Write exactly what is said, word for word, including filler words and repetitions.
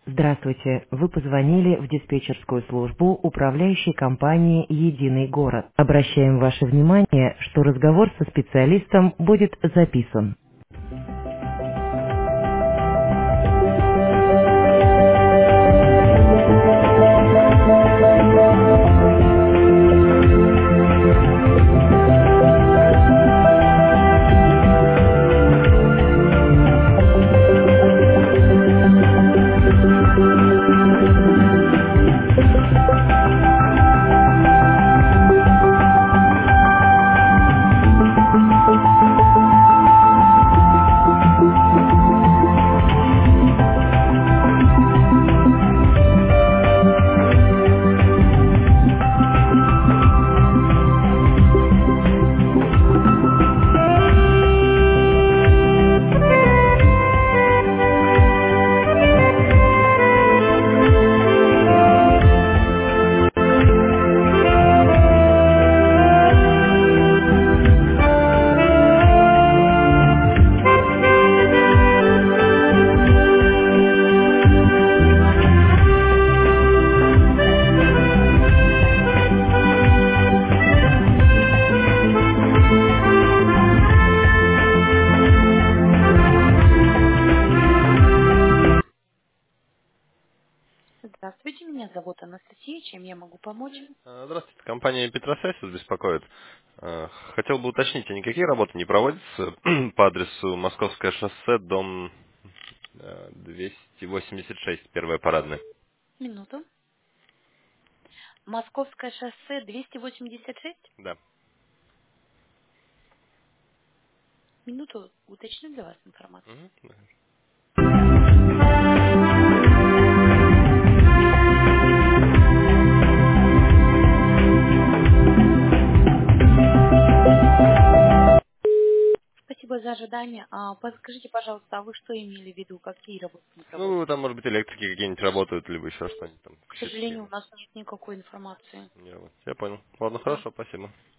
Здравствуйте, вы позвонили в диспетчерскую службу управляющей компании «Единый город». Обращаем ваше внимание, что разговор со специалистом будет записан. Здравствуйте, меня зовут Анастасия, чем я могу помочь? Э, Здравствуйте, компания Петросайс вас беспокоит. Э, Хотел бы уточнить, а никакие работы не проводятся по адресу Московское шоссе, дом э, двести восемьдесят шесть, первая парадная? Минуту. Московское шоссе двести восемьдесят шесть. Да. Минуту, уточню для вас информацию. Мгм, да. Спасибо за ожидание. А, подскажите, пожалуйста, а вы что имели в виду, какие работы не Ну, проводятся? там, может быть, электрики какие-нибудь работают, либо еще что-нибудь там, К щитки. сожалению, у нас нет никакой информации. Не работают. Я понял. Ладно, Да. хорошо, спасибо.